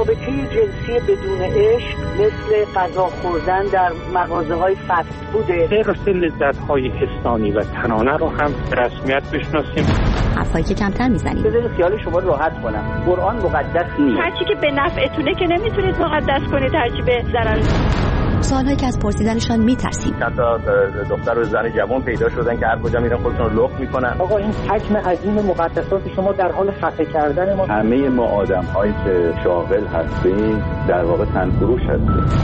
رابطه جنسی بدون عشق مثل غذا خوردن در مغازه‌های فست فوده. حفظ لذت‌های حسانی و تنانه رو هم به رسمیت بشناسیم. حرفایی که کمتر میزنیم. بذارید خیال شما راحت کنم. قرآن مقدس نیست. هرچی که به نفعتونه که نمیتونید مقدس کنید، هرچی به ضرر. سوالایی که از پرسیدنشان میترسیم. چند تا دختر و زن جوان پیدا شدن که هر کجا میرن خودشون رو لخت میکنن. آقا این حجم عظیم مقدسات شما در حال خفه کردن ما. همه ما آدم‌هایی که شاغل هستیم در واقع تنفروش هستیم.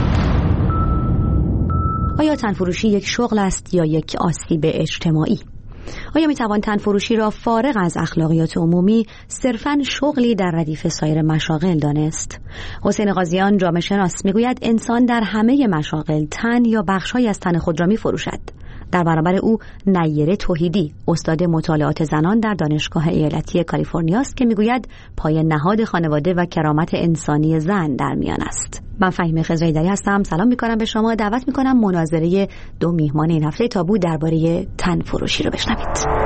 آیا تنفروشی یک شغل است یا یک آسیب اجتماعی؟ آیا میتوان تنفروشی را فارغ از اخلاقیات عمومی صرفاً شغلی در ردیف سایر مشاغل دانست؟ حسین قاضیان جامعه شناس میگوید انسان در همه مشاغل تن یا بخش‌هایی از تن خود را میفروشد. در برابر او نیره توحیدی، استاد مطالعات زنان در دانشگاه ایالتی کالیفرنیا است که میگوید پای نهاد خانواده و کرامت انسانی زن در میان است. من فهیمه خضرایی‌دری هستم. سلام میکنم به شما. دعوت میکنم مناظره دو میهمان این هفته تابو درباره تنفروشی رو بشنوید.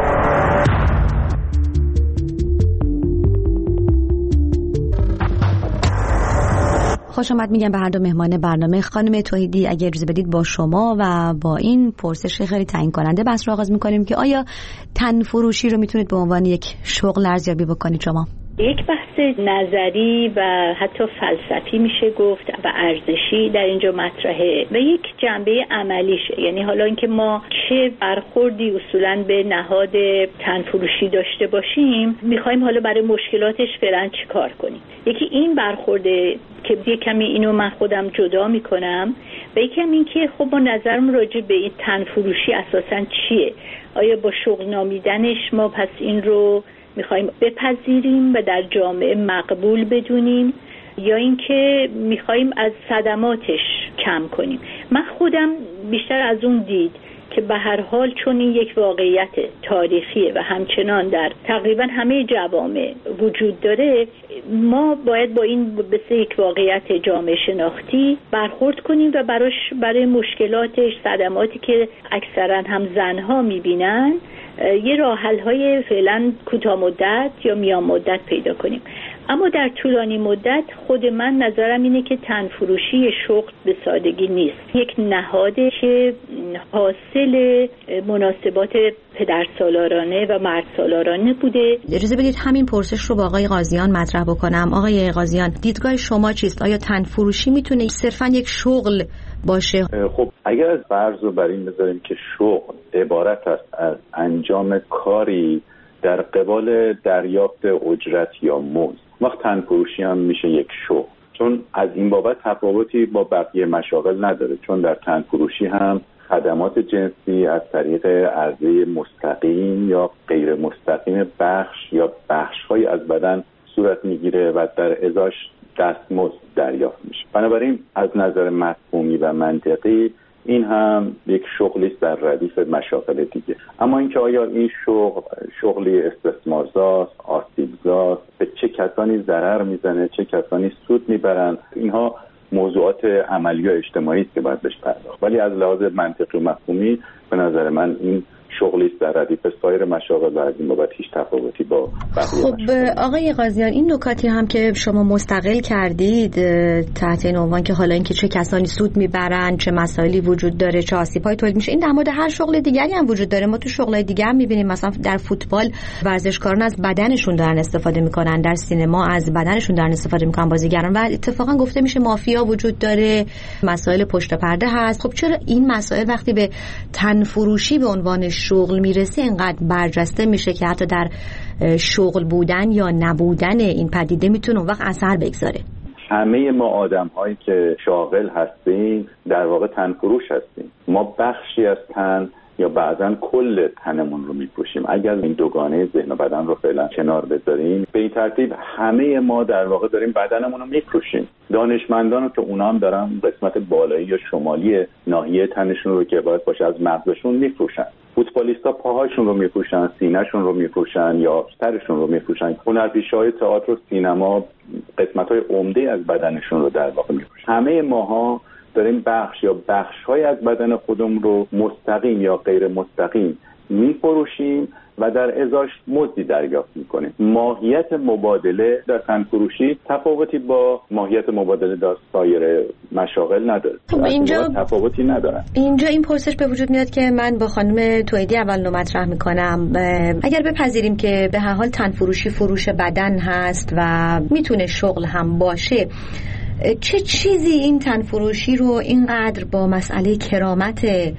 خوش آمد میگم به هر دو مهمان برنامه. خانم توحیدی اگه اجازه بدید با شما و با این پرسش خیلی تعیین کننده بحث رو آغاز میکنیم که آیا تنفروشی رو میتونید به عنوان یک شغل ارزیابی بکنید شما؟ یک بحث نظری و حتی فلسفی میشه گفت و ارزشی در اینجا مطرحه و یک جنبه عملیشه. یعنی حالا اینکه ما چه برخوردی اصولاً به نهاد تنفروشی داشته باشیم، میخوایم حالا برای مشکلاتش فعلا چی کار کنیم. یکی این برخورده که یک کمی اینو من خودم جدا میکنم و یک کمی این که خب ما نظرم راجع به این تنفروشی اساساً چیه. آیا با شغل نامیدنش ما پس این رو میخوایم بپذیریم و در جامعه مقبول بدونیم یا اینکه میخوایم از صدماتش کم کنیم؟ من خودم بیشتر از اون دید که به هر حال چون این یک واقعیت تاریخیه و همچنان در تقریبا همه جوامع وجود داره، ما باید با این مثل یک واقعیت جامعه شناختی برخورد کنیم و برای مشکلاتش، صدماتی که اکثرا هم زنها میبینن، یه راه حل های فعلا کوتاه مدت یا میان مدت پیدا کنیم. اما در طولانی مدت خود من نظرم اینه که تنفروشی شغل به سادگی نیست. یک نهاده که حاصل مناسبات پدرسالارانه و مردسالارانه بوده. اجازه بدید همین پرسش رو با آقای قاضیان مطرح بکنم. آقای قاضیان، دیدگاه شما چیست؟ آیا تنفروشی میتونه صرفاً یک شغل باشه؟ خب اگر از فرض رو بر این بذاریم که شغل عبارت است از انجام کاری در قبال دریافت اجرت یا مزد، وقت تنفروشی هم میشه یک شغل، چون از این بابت تفاوتی با بقیه مشاغل نداره، چون در تنفروشی هم خدمات جنسی از طریق عرضه مستقیم یا غیر مستقیم بخش یا بخش‌های از بدن صورت میگیره و در ازاش دستمزد دریافت میشه. بنابراین از نظر مفهومی و منطقی این هم یک شغلی است در ردیف مشاغل دیگه. اما اینکه آیا این شغلی استثمارزاست، آسیبزاست، به چه کسانی ضرر میزنه، چه کسانی سود میبرن، اینها موضوعات عملی و اجتماعی است که باید بهش پرداخت. ولی از لحاظ منطقی و مفهومی به نظر من این شغلی است در ردیف سایر مشاغل و از این بابت هیچ تفاوتی با بقیه خب آقای قاضیان، این نکاتی هم که شما مستقل کردید تحت این عنوان که حالا اینکه چه کسانی سود میبرن، چه مسائلی وجود داره، چه آسیب‌هایی تولید میشه، این در مورد هر شغل دیگری هم وجود داره. ما تو شغلای دیگه هم میبینیم، مثلا در فوتبال ورزشکاران از بدنشون دارن استفاده میکنن، در سینما از بدنشون دارن استفاده میکنن بازیگران، و اتفاقا گفته میشه مافیا وجود داره، مسائل پشت پرده هست. خب چرا این مسائل وقتی به تنفروشی به عنوان شغل میرسه اینقدر برجسته میشه که حتی در شغل بودن یا نبودن این پدیده میتونه اون وقت اثر بگذاره؟ همه ما آدم هایی که شاغل هستیم در واقع تنفروش هستیم. ما بخشی از تن یا بعضا کل تنمون رو میپوشیم. اگر این دوگانه ذهن و بدن رو فعلا کنار بذاریم، به این ترتیب همه ما در واقع داریم بدنمون رو میپوشیم. دانشمندان که اونا هم دارن قسمت بالایی یا شمالی ناحیه تنشون رو که باید باشه از مغزشون میپوشن. فوتبالیستا پاهاشون رو میپوشن، سینه‌شون رو میپوشن یا سرشون رو میپوشن. هنرپیشه‌های تئاتر و سینما قسمت‌های عمده از بدنشون رو در واقع میپوشن. همه ماها داریم بخش یا بخش‌های از بدن خودمون رو مستقیم یا غیر مستقیم میفروشیم و در ازاش مزدی دریافت میکنیم. ماهیت مبادله در تنفروشی تفاوتی با ماهیت مبادله در سایر مشاغل نداره. اینجا تفاوتی نداره. اینجا این پرسش به وجود میاد که من با خانم توحیدی اول مطرح میکنم. اگر بپذیریم که به هر حال تنفروشی فروش بدن هست و میتونه شغل هم باشه، چه چیزی این تنفروشی رو اینقدر با مسئله کرامت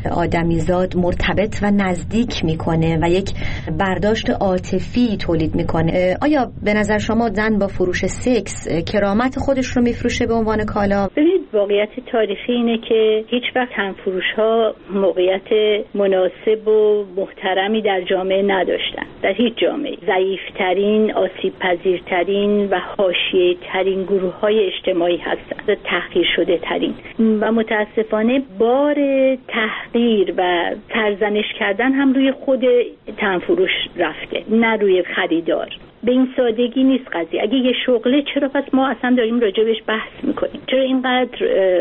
آدمیزاد مرتبط و نزدیک میکنه و یک برداشت عاطفی تولید میکنه؟ آیا به نظر شما زن با فروش سکس کرامت خودش رو میفروشه به عنوان کالا؟ ببینید، واقعیت تاریخی اینه که هیچ وقت تنفروش ها موقعیت مناسب و محترمی در جامعه نداشتن. در هیچ جامعه ضعیفترین، آسیب پذیرترین و حاشیه ترین گروه های اجتماعی هستند، تحقیر شده ترین، و متاسفانه بار تحقیر و سرزنش کردن هم روی خود تنفروش رفته، نه روی خریدار. به این سادگی نیست قضیه. اگه یه شغله، چرا پس ما اصلا داریم راجبش بحث میکنیم؟ چرا اینقدر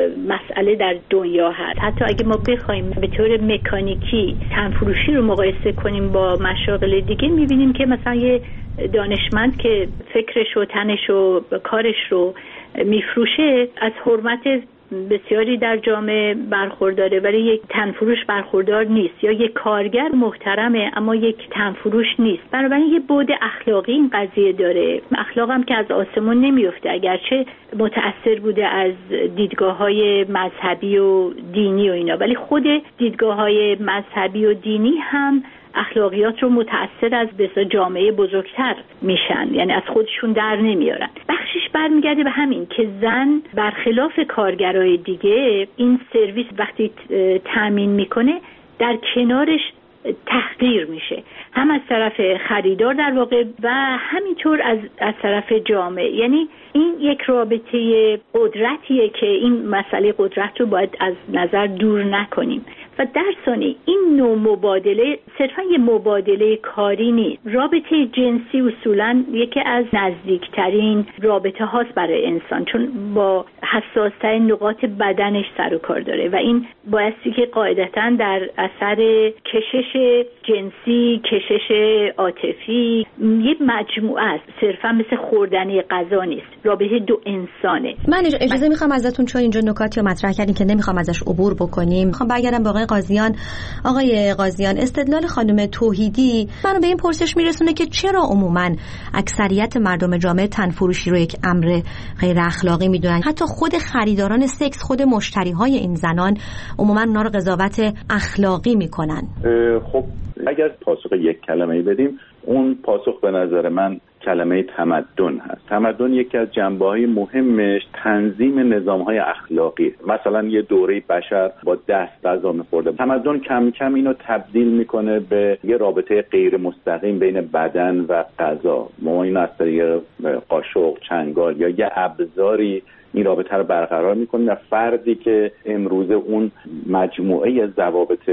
مسئله در دنیا هست؟ حتی اگه ما بخوایم به طور مکانیکی تنفروشی رو مقایسه کنیم با مشاغل دیگه، میبینیم که مثلا یه دانشمند که فکرش و تنش و کارش رو میفروشه از حرمت بسیاری در جامعه برخورداره، ولی یک تنفروش برخوردار نیست. یا یک کارگر محترمه اما یک تنفروش نیست. بنابراین یه بعد اخلاقی این قضیه داره. اخلاق هم که از آسمون نمیفته، اگرچه متأثر بوده از دیدگاه‌های مذهبی و دینی و اینا، ولی خود دیدگاه‌های مذهبی و دینی هم اخلاقیات رو متأثر از جامعه بزرگتر میشن، یعنی از خودشون در نمیارن. بخشش برمیگرده به همین که زن برخلاف کارگرای دیگه این سرویس وقتی تامین میکنه در کنارش تحقیر میشه، هم از طرف خریدار در واقع و همینطور از طرف جامعه. یعنی این یک رابطه قدرتیه که این مسئله قدرت رو باید از نظر دور نکنیم. و در ثانی این نوع مبادله صرفا یه مبادله کاری نیست. رابطه جنسی اصولاً یکی از نزدیکترین رابطه هاست برای انسان، چون با حساس‌ترین نقاط بدنش سر و کار داره و این بایستی که قاعدتاً در اثر کشش جنسی، کشش عاطفی یه مجموعه است، صرفا مثل خوردن غذا نیست. رابطه دو انسانه. من اجازه میخوام ازتون، چون اینجا نکاتی رو مطرح کردین که نمیخوام ازش عبور بکنیم، میخوام برگردم به آقای قاضیان. استدلال خانم توحیدی منو به این پرسش میرسونه که چرا عموما اکثریت مردم جامعه تنفروشی رو یک امر غیر اخلاقی میدونن؟ حتی خود خریداران سکس، خود مشتریهای این زنان عموما اونا رو قضاوت اخلاقی میکنن. خب اگر پاسخ یک کلمه‌ای بدیم، اون پاسخ به نظر من کلمه تمدن هست. تمدن یکی از جنبه‌های مهمش تنظیم نظام‌های اخلاقی. مثلا یه دوره بشر با دست غذا می‌خورده. تمدن کم کم اینو تبدیل میکنه به یه رابطه غیر مستقیم بین بدن و غذا. ما این از طریق قاشق، چنگال یا یه ابزاری این رابطه رو برقرار میکنیم و فردی که امروزه اون مجموعه ضوابط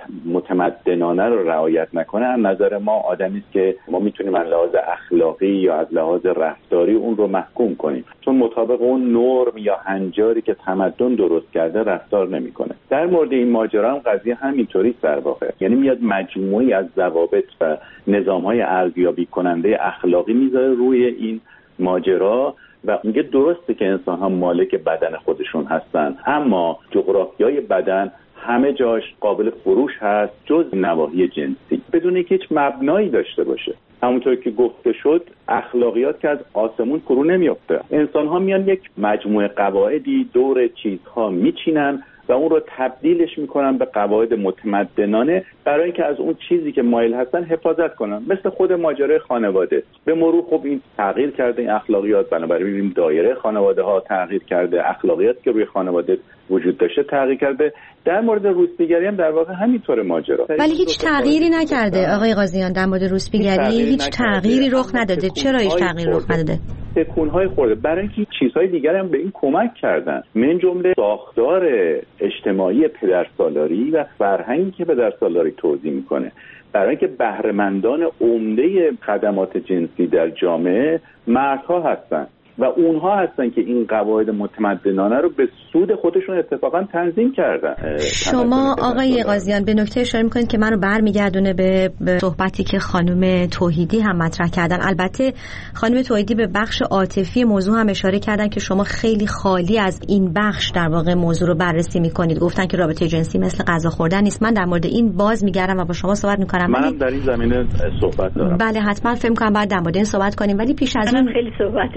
متمدنانه رو رعایت نکنه، از نظر ما آدمی است که ما میتونیم از لحاظ اخلاقی یا از لحاظ رفتاری اون رو محکوم کنیم، چون مطابق اون نرم یا هنجاری که تمدن درست کرده رفتار نمیکنه. در مورد این ماجرا هم قضیه همینطوری در واقع، یعنی میاد مجموعی از ضوابط و نظام‌های ارزیابی کننده اخلاقی میذاره روی این ماجرا و میگه درسته که انسان ها مالک بدن خودشون هستن، اما جغرافیای بدن همه جاش قابل فروش هست جز نواحی جنسی، بدون اینکه هیچ مبنایی داشته باشه. همونطور که گفته شد، اخلاقیات که از آسمون فرو نمیفته. انسان ها میان یک مجموعه قواعدی دور چیزها میچینن و اون رو تبدیلش میکنن به قواعد متمدنانه برای اینکه از اون چیزی که مایل هستن حفاظت کنن. مثل خود ماجرای خانواده به مرور خب این تغییر کرده، این اخلاقیات، بنابراین می‌بینیم دایره خانواده ها تغییر کرده، اخلاقیات که روی خانواده وجود داشته تغییر کرده. در مورد روسپیگری هم در واقع همینطوره ماجرا. ولی هیچ تغییری نکرده آقای قاضیان در مورد روسپیگری، هیچ تغییری رخ نداده. چرا هیچ تغییری رخ نداده؟ تکون‌های خورده، برای اینکه چیزهای دیگر هم به این کمک کردن، من جمله ساختار اجتماعی پدرسالاری و فرهنگی که پدرسالاری توضیح میکنه. برای اینکه بهره‌مندان عمده خدمات جنسی در جامعه مردها هستن و اونها هستن که این قواعد متمدنانه رو به سود خودشون اتفاقا تنظیم کردن. شما آقای قاضیان به نکته اشاره میکنید که منو برمیگردونه به صحبتی که خانم توحیدی هم مطرح کردن. البته خانم توحیدی به بخش عاطفی موضوع هم اشاره کردن که شما خیلی خالی از این بخش در واقع موضوع رو بررسی میکنید. گفتن که رابطه جنسی مثل غذا خوردن نیست. من در مورد این باز میگردم و با شما صحبت میکنم. منم در این زمینه صحبت دارم. بله حتما فکر میکنم بعد در مورد این صحبت کنیم، ولی پیش از اون خیلی صحبت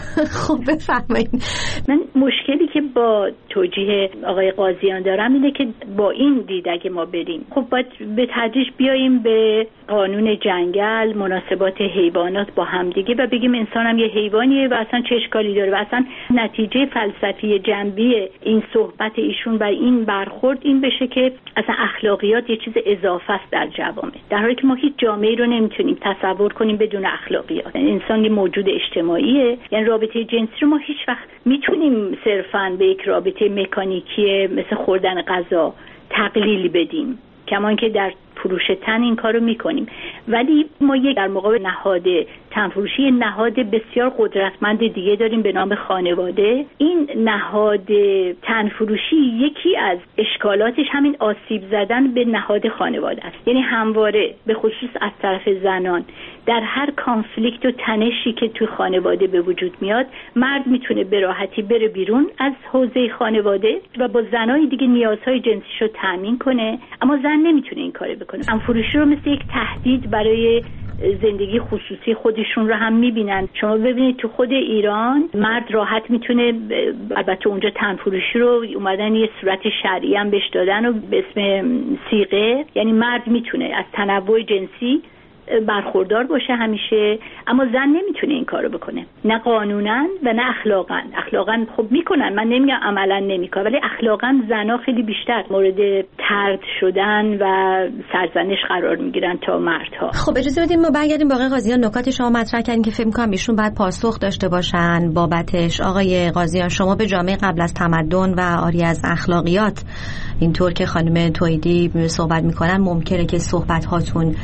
خب بفرمایید. من مشکلی که با توجیه آقای قاضیان دارم اینه که با این دید اگه ما بریم خب باید به تدریج بیاییم به قانون جنگل، مناسبات حیوانات با همدیگه و بگیم انسان هم یه حیوانیه و اصلا چه اشکالی داره و اصلا نتیجه فلسفی جنبی این صحبت ایشون و این برخورد این بشه که اصلا اخلاقیات یه چیز اضافه است در جوامع، در حالی که ما هیچ جامعه‌ای رو نمیتونیم تصور کنیم بدون اخلاقیات. انسان یه موجود اجتماعیه، یعنی رابطه جنسی رو ما هیچ وقت میتونیم صرفاً به یک رابطه مکانیکی مثل خوردن غذا تقلیل بدیم، کمان که در فروش تن این کارو میکنیم، ولی ما یک در مقابل نهاد تنفروشی نهاد بسیار قدرتمند دیگه داریم به نام خانواده. این نهاد تنفروشی یکی از اشکالاتش همین آسیب زدن به نهاد خانواده است، یعنی همواره به خصوص از طرف زنان در هر کانفلیکت و تنشی که توی خانواده به وجود میاد مرد میتونه به راحتی بره بیرون از حوزه خانواده و با زنای دیگه نیازهای جنسیشو تامین کنه، اما زن نمیتونه این کارو بکنه. تنفروشی رو مثل یک تهدید برای زندگی خصوصی خودشون رو هم میبینن. شما ببینید تو خود ایران مرد راحت میتونه، البته اونجا تنفروشی رو اومدن یه صورت شرعی هم بهش دادن و به اسم صیغه، یعنی مرد میتونه از تنوع جنسی برخوردار باشه همیشه، اما زن نمیتونه این کارو بکنه، نه قانونا و نه اخلاقا. اخلاقا خب میکنن، من نمیگم عملا نمیکنن، ولی اخلاقا زنا خیلی بیشتر مورد طرد شدن و سرزنش قرار میگیرن تا مردها. خب اجازه بدید ما برگردیم با آقای قاضیان. نکات شما مطرح کردین که فکر می‌کنم ایشون باید پاسخ داشته باشن بابتش. آقای قاضیان شما به جامعه قبل از تمدن و آری از اخلاقیات اینطور که خانم توحیدی صحبت میکنن ممکنه که صحبت هاتون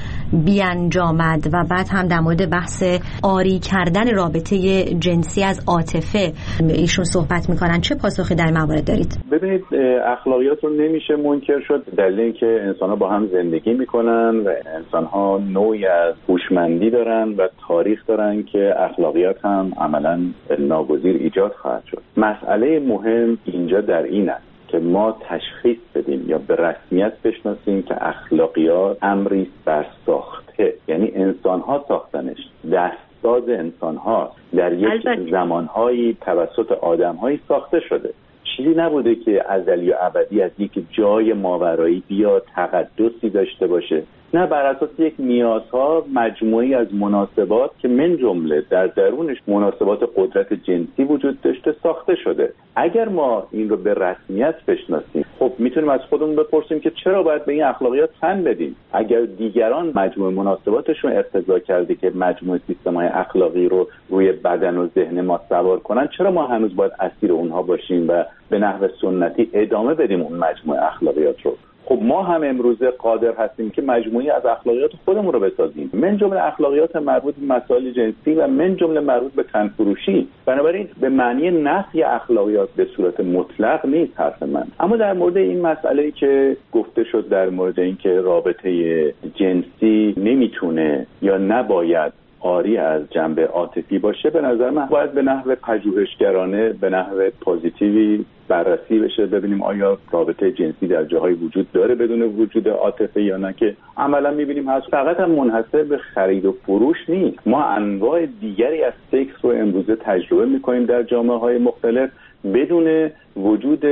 بیانجامد و بعد هم در مورد بحث آری کردن رابطه جنسی از عاطفه ایشون صحبت میکنن. چه پاسخی در موارد دارید؟ ببینید اخلاقیات رو نمیشه منکر شد، دلیل اینکه انسان‌ها با هم زندگی میکنن و انسان‌ها نوعی از هوشمندی دارن و تاریخ دارن که اخلاقیات هم عملاً ناگزیر ایجاد خواهد شد. مسئله مهم اینجا در این است که ما تشخیص بدیم یا به رسمیت بشناسیم که اخلاقیات امری برساخته، یعنی انسان‌ها ساختنش، دستساز انسان‌ها در یک زمان‌هایی توسط آدم‌هایی ساخته شده. چیزی نبوده که ازلی و ابدی از یک جای ماورایی بیاد تقدسی داشته باشه، نه، بر اساس یک نیازها مجموعی از مناسبات که من جمله در درونش مناسبات قدرت جنسی وجود داشته ساخته شده. اگر ما این رو به رسمیت بشناسیم خب میتونیم از خودمون بپرسیم که چرا باید به این اخلاقیات تن بدیم؟ اگر دیگران مجموعه مناسباتشون اقتضا کرده که مجموعه سیستم‌های اخلاقی رو روی بدن و ذهن ما سوار کنن، چرا ما هنوز باید اسیر اونها باشیم و به نحو سنتی ادامه بدیم اون مجموعه اخلاقیات رو؟ خب ما هم امروزه قادر هستیم که مجموعی از اخلاقیات خودمون رو بسازیم، من جمله اخلاقیات مربوط به مسائل جنسی و من جمله مربوط به تنفروشی. بنابراین به معنی نفی اخلاقیات به صورت مطلق نیست حرف من. اما در مورد این مسئله‌ای که گفته شد در مورد اینکه رابطه جنسی نمیتونه یا نباید آری از جنبه عاطفی باشه، به نظر من باید به نحو پژوهشگرانه، به نحو پوزیتیوی بررسی بشه، ببینیم آیا رابطه جنسی در جاهای وجود داره بدون وجود عاطفه یا نه، که عملا میبینیم هست. فقط هم منحصر به خرید و فروش نیست، ما انواع دیگری از سکس رو امروزه تجربه میکنیم در جامعه های مختلف بدون وجود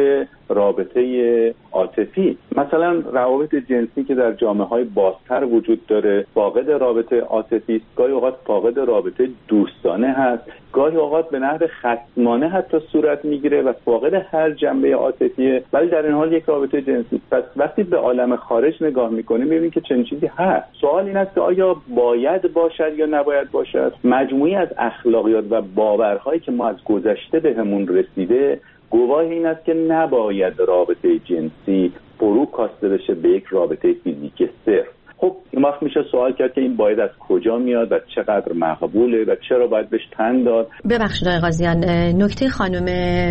رابطه عاطفی. مثلا روابط جنسی که در جامعه‌های بازتر وجود داره فاقد رابطه عاطفی است، گاهی اوقات فاقد رابطه دوستانه هست، گاهی اوقات به نحو خصمانه حتی صورت میگیره و فاقد هر جنبه عاطفیه، ولی در این حال یک رابطه جنسی. پس وقتی به عالم خارج نگاه می‌کنیم می‌بینیم که چنین چیزی هست. سوال این است که آیا باید باشد یا نباید باشد؟ مجموعی از اخلاقیات و باورهایی که ما از گذشته بهمون رسیده گواه این است که نباید رابطه جنسی فرو کاسته بشه به یک رابطه فیزیکی صرف. خب این وقت میشه سوال کرد که این باید از کجا میاد و چقدر مقبوله و چرا باید بهش تن داد. ببخشید آقای قاضیان، نکته خانم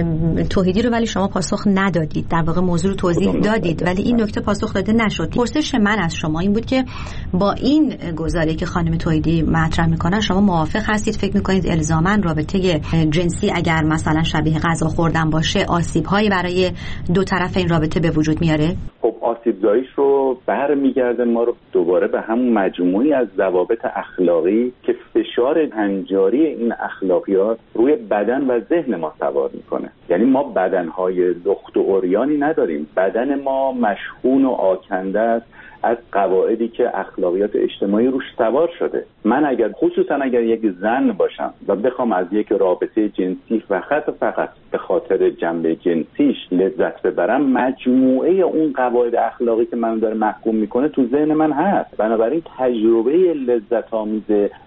توحیدی رو ولی شما پاسخ ندادید، در واقع موضوع رو توضیح دادید ولی این نکته پاسخ داده نشد. پرسش من از شما این بود که با این گزاره‌ای که خانم توحیدی مطرح میکنن شما موافق هستید؟ فکر میکنید الزاما رابطه جنسی اگر مثلا شبیه غذا خوردن باشه آسیب‌هایی برای دو طرف این رابطه به وجود میاره؟ خب آسیب‌زاییش رو برمیگرده ما رو دوباره به همون مجموعی از ضوابط اخلاقی که فشار هنجاری این اخلاقیات روی بدن و ذهن ما سوار میکنه. یعنی ما بدنهای لخت و عریانی نداریم، بدن ما مشحون و آکنده است از قواعدی که اخلاقیات اجتماعی روش سوار شده. من خصوصا اگر یک زن باشم و بخوام از یک رابطه جنسی فقط به خاطر جنبه جنسیش لذت ببرم، مجموعه اون قواعد اخلاقی که من داره محکوم میکنه تو ذهن من هست. بنابراین تجربه لذت آمیز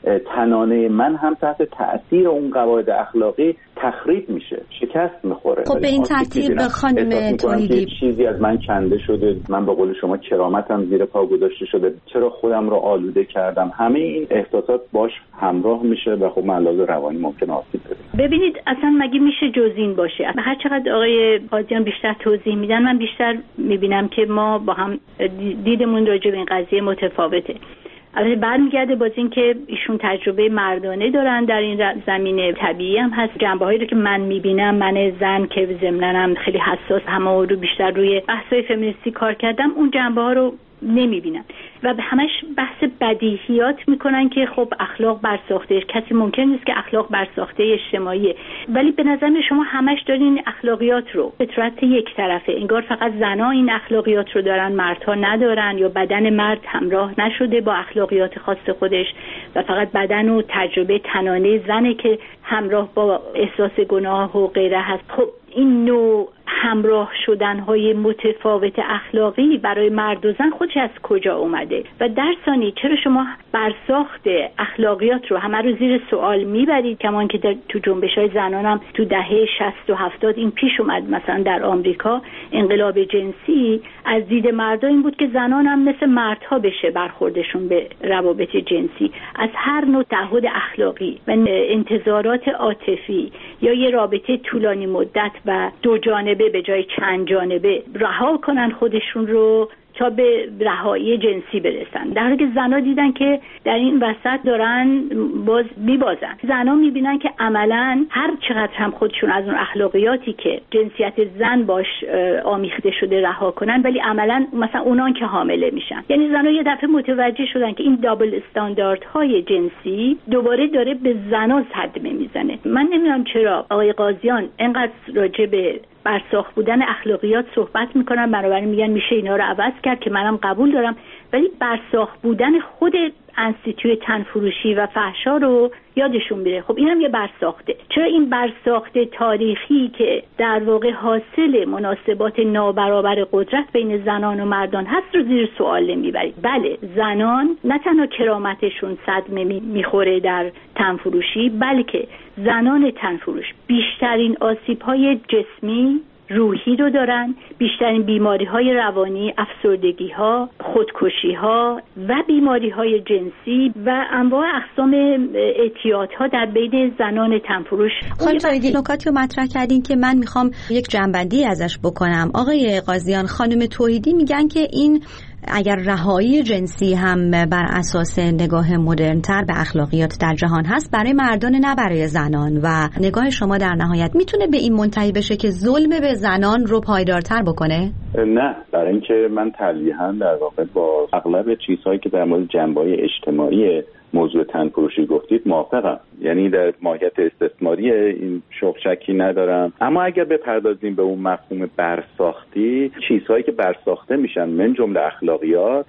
تنانه من هم تحت تأثیر اون قواعد اخلاقی تخریب میشه، شکست میخوره. خب به این ترتیب خانم توحیدی چیزی از من کنده شده، من به قول شما کرامتم زیر پا گذاشته شده، چرا خودم رو آلوده کردم، همه این احساسات باش همراه میشه و خب من لازم روانی ممکنه آسیب ببینه. ببینید اصلا مگه میشه جز این باشه؟ هر چقدر آقای قاضیان بیشتر توضیح میدن من بیشتر میبینم که ما با هم دیدمون راجع به این قضیه متفاوته. البته برمیگرده باز این که ایشون تجربه مردانه دارن در این زمینه، طبیعی هم هست. جنبه‌هایی رو که من میبینم، من زن که ضمناً خیلی حساس همه رو بیشتر روی بحث‌های فمینیستی کار کردم، اون جنبه‌ها رو نمیبینم و به همش بحث بدیهیات میکنن که خب اخلاق برساخته، کسی ممکن نیست که اخلاق برساخته اجتماعیه، ولی به نظر شما همش دارین اخلاقیات رو به صورت یک طرفه، انگار فقط زنها این اخلاقیات رو دارن مردها ندارن، یا بدن مرد همراه نشده با اخلاقیات خاص خودش و فقط بدن و تجربه تنانه زنه که همراه با احساس گناه و غیره هست. خب این نوع همراه شدن‌های متفاوت اخلاقی برای مرد و زن خودش از کجا اومده؟ و در ثانی چرا شما برساخت اخلاقیات رو همه رو زیر سوال میبرید؟ کمان که تو جنبش‌های زنان هم تو دهه 60 و 70 این پیش اومد، مثلا در آمریکا انقلاب جنسی از دید مردا این بود که زنان هم مثل مردها بشه برخوردشون به روابط جنسی، از هر نوع تعهد اخلاقی و انتظارات عاطفی یا یه رابطه طولانی مدت و دو جانبه به جای چند جانبه رها کنن خودشون رو تا به رهایی جنسی برسن، در حالی که زنها دیدن که در این وسط دارن میبازن. زنها میبینن که عملا هر چقدر هم خودشون از اون اخلاقیاتی که جنسیت زن باش آمیخته شده رها کنن، ولی عملا مثلا اونان که حامله میشن. یعنی زنها یه دفعه متوجه شدن که این دابل استانداردهای جنسی دوباره داره به زنها صدمه میزنه. من نمیدونم چرا آقای قاضیان اینقدر راجع به برساخت بودن اخلاقیات صحبت میکنن، بنابراین میگن میشه اینا رو عوض کرد، که منم قبول دارم، ولی برساخت بودن خود انستیتوی تنفروشی و فحشا رو یادشون میره. خب اینم یه برساخته. چرا این برساخته تاریخی که در واقع حاصل مناسبات نابرابر قدرت بین زنان و مردان هست رو زیر سوال نمیبرید؟ بله، زنان نه تنها کرامتشون صدمه میخوره در تنفروشی، بلکه زنان تنفروش بیشترین آسیب‌های جسمی روحی رو دارن، بیشترین بیماری‌های روانی، افسردگی‌ها، خودکشی‌ها و بیماری‌های جنسی و انواع اقسام اعتیادها در بین زنان تنفروش. خانم توحیدی نکاتی رو مطرح کردین که من میخوام یک جنبندی ازش بکنم. آقای قاضیان، خانم توحیدی میگن که این اگر رهایی جنسی هم بر اساس نگاه مدرن‌تر به اخلاقیات در جهان هست، برای مردان نه برای زنان، و نگاه شما در نهایت میتونه به این منتهی بشه که ظلم به زنان رو پایدارتر بکنه؟ نه، برای اینکه من تلویحاً در واقع با اغلب چیزهایی که در مورد جنبه‌های اجتماعی موضوع تنفروشی گفتید موافقم. یعنی در ماهیت استثماری این شک شکی ندارم، اما اگر بپردازیم به اون مفهوم برساختی، چیزهایی که برساخته میشن من جمله اخلاقیات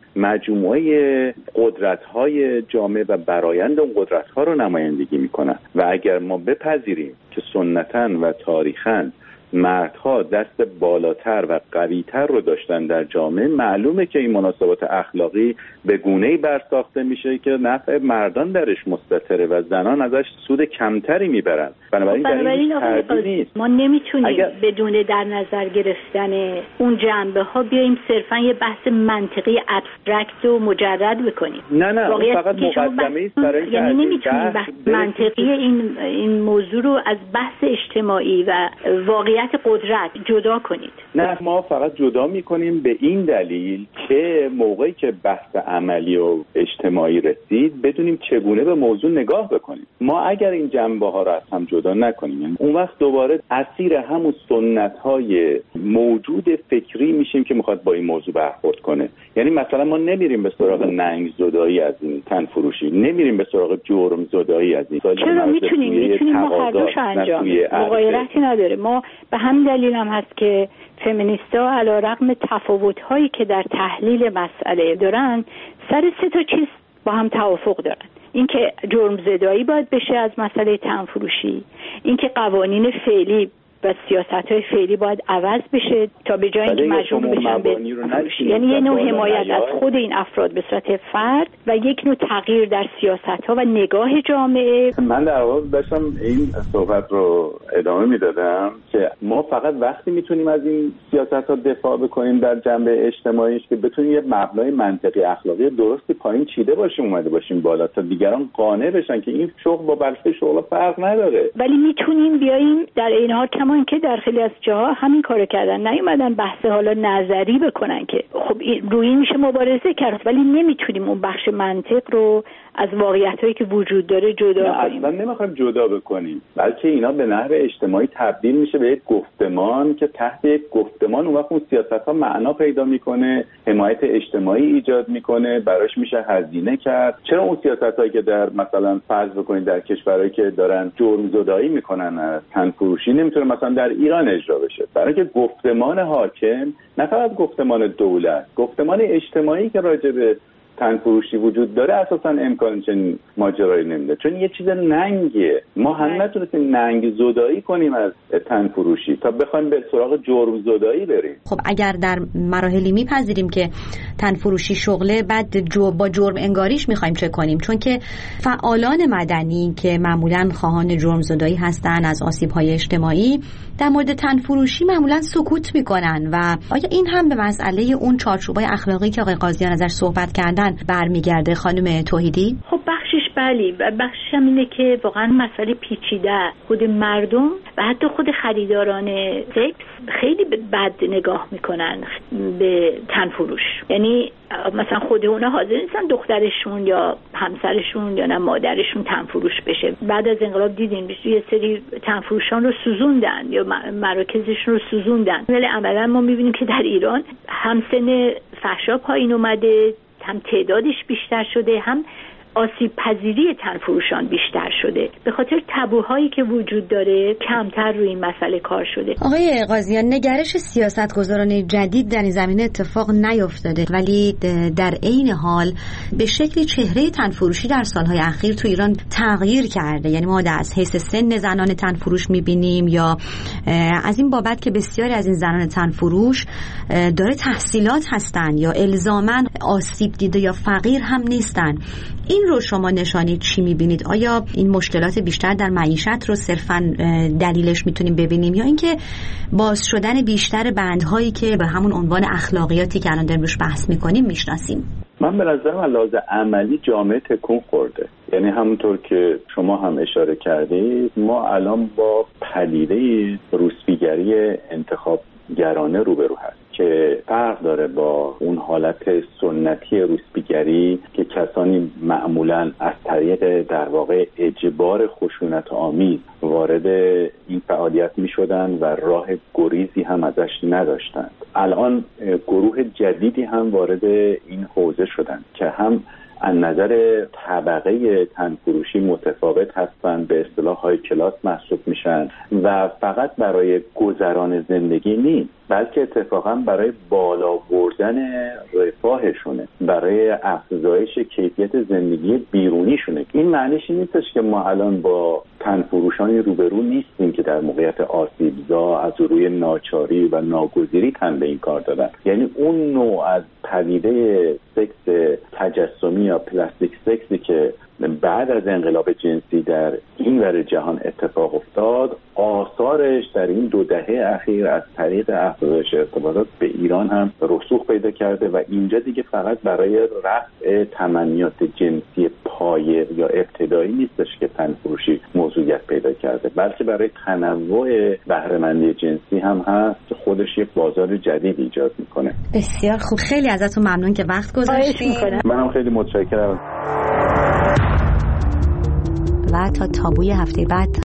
مجموعه قدرت‌های جامعه و برآیند اون قدرت‌ها رو نمایندگی میکنن و اگر ما بپذیریم که سنتاً و تاریخاً مردها دست بالاتر و قوی‌تر رو داشتن در جامعه، معلومه که این مناسبات اخلاقی به گونه‌ای برساخته میشه که نفع مردان درش مستتره و زنان ازش سود کمتری میبرن. بنابراین ما نمیتونیم بدون در نظر گرفتن اون جنبه ها بیاییم صرفا یه بحث منطقی ابسترکت و مجرد بکنیم. نه فقط مقدمه است برای اینکه یعنی نمیتونیم بحث منطقی این موضوع رو از بحث اجتماعی و واقعیت قدرت جدا کنید. نه، ما فقط جدا میکنیم به این دلیل که موقعی که بحث عملی و اجتماعی رسید بدونیم چگونه به موضوع نگاه بکنیم. ما اگر این جنبه ها رو از هم جدا نکنیم، اون وقت دوباره اسیر همون سنت‌های موجود فکری میشیم که میخواد با این موضوع برخورد کنه. یعنی مثلا ما نمیریم به سراغ ننگ زدایی از این تن فروشی، نمیریم به سراغ جرم زدایی از این. چرا میتونیم ما هر دوش انجام مغایرتی نداره. ما به همین دلیل هم هست که فمینیستا علیرغم تفاوت‌هایی که در تحلیل مسئله دارن سر 3 چیز با هم توافق دارن. اینکه جرم زدایی باید بشه از مسئله تن فروشی، اینکه قوانین فعلی و سیاست‌های فعلی باید عوض بشه تا به جای اینکه مجبور بشن به یعنی یه نوع حمایت از خود این افراد به صورت فرد و یک نوع تغییر در سیاست‌ها و نگاه جامعه. من در واقع داشتم این صحبت رو ادامه میدادم که ما فقط وقتی میتونیم از این سیاست‌ها دفاع بکنیم در جنبه اجتماعیش که بتونیم یه مبنای منطقی اخلاقی درستی پایین چیده باشیم اومده باشیم بالا تا دیگران قانع بشن که این شغل با بقیه شغل فرق نداره. ولی میتونیم بیایم در این حال کمان که در خیلی از جاها همین کارو کردن، نیومدن بحث حالا نظری بکنن که خب روی این میشه مبارزه کرد، ولی نمیتونیم اون بخش منطق رو از واقعیتایی که وجود داره جدا کنیم. اصلا نمیخوایم جدا بکنیم، بلکه اینا به نحو اجتماعی تبدیل میشه به یک گفتمان که تحت یک گفتمان اون وقت اون سیاست‌ها معنا پیدا میکنه، حمایت اجتماعی ایجاد میکنه، براش میشه هزینه کرد. چرا اون سیاست‌هایی که در مثلا فرض بکنید در کشورهایی که دارن جرم زدایی میکنن از تن فروشی نمیتونه مثلا در ایران اجرا بشه؟ برای که گفتمان حاکم نه فقط گفتمان دولت، گفتمان اجتماعی که راجع به تن فروشی وجود داره اساسا امکان چنین ماجرایی نمیده، چون یه چیز ننگیه. ما هم نتونستیم ننگ زدایی کنیم از تن فروشی تا بخوایم به سراغ جرم زدایی بریم. خب اگر در مراحلی میپذیریم که تن فروشی شغله، بعد با جرم انگاریش میخوایم چه کنیم؟ چون که فعالان مدنی که معمولا خواهان جرم زدایی هستن از آسیب‌های اجتماعی در مورد تن فروشی معمولا سکوت میکنن و آیا این هم به مسئله اون چارچوبای اخلاقی که آقای قاضیان ازش صحبت کردن برمیگرده خانم توحیدی؟ خب بخشش بلی، بخشش هم اینه که واقعا مسئله پیچیده، خود مردم و حتی خود خریداران سکس خیلی بد نگاه میکنن به تن فروش. یعنی مثلا خود اونا حاضر نیستن دخترشون یا همسرشون یا نه مادرشون تن فروش بشه. بعد از انقلاب دیدین یه سری تن فروشان رو سوزوندن یا مراکزشون رو سوزوندن، ولی عملا ما میبینیم که در ایران هم سن فحشا پایین اومده، هم تعدادش بیشتر شده، هم آسیب پذیری تن فروشان بیشتر شده. به خاطر تابوهایی که وجود داره کمتر روی این مسئله کار شده. آقای قاضیان، نگرش سیاستگزاران جدید در این زمینه اتفاق نیفتاده، ولی در عین حال به شکلی چهره تن فروشی در سالهای اخیر تو ایران تغییر کرده. یعنی ما از حیث سن زنان تن فروش میبینیم یا از این بابت که بسیاری از این زنان تن فروش داره تحصیلات هستن یا الزاماً آسیب دیده یا فقیر هم نیستن. این رو شما نشانی چی میبینید؟ آیا این مشکلات بیشتر در معیشت رو صرفاً دلیلش میتونیم ببینیم یا اینکه باز شدن بیشتر بندهایی که به همون عنوان اخلاقیاتی که الان داریم روش بحث میکنیم میشناسیم؟ من به نظرم از لحاظ عملی جامعه تکون خورده. یعنی همونطور که شما هم اشاره کردید ما الان با پدیده روسپیگری انتخاب گرانه روبرو هست که فرق داره با اون حالت سنتی روسپیگری که کسانی معمولاً از طریق در واقع اجبار خشونت آمیز وارد این فعالیت می شدن و راه گریزی هم ازش نداشتند. الان گروه جدیدی هم وارد این حوزه شدن که هم از نظر طبقه تنفروشی متفاوت هستند، به اصطلاح های کلاس محسوب میشن و فقط برای گذران زندگی نیست بلکه اتفاقا برای بالا بردن رفاهشونه، برای افزایش کیفیت زندگی بیرونیشونه. این معنیش نیستش که ما الان با تنفروشانی روبرو نیستیم که در موقعیت آسیبزا از روی ناچاری و ناگزیری تن به این کار دادن. یعنی اون نوع از پدیده سکس تجسمی یا پلاستیک سکسی که بعد از انقلاب جنسی در این ور جهان اتفاق افتاد، آثارش در این 2 دهه اخیر از طریق افزایش ارتباطات به ایران هم رسوخ پیدا کرده و اینجا دیگه فقط برای رفع تمنیات جنسی پایه یا ابتدایی نیستش که تنفروشی موضوعیت پیدا کرده، بلکه برای تنوع بهره‌مندی جنسی هم هست که خودش یک بازار جدید ایجاد میکنه. بسیار خوب، خیلی ازتون ممنون که وقت گذاشتید. منم خیلی متشکرم. و تا تابوی هفته بعد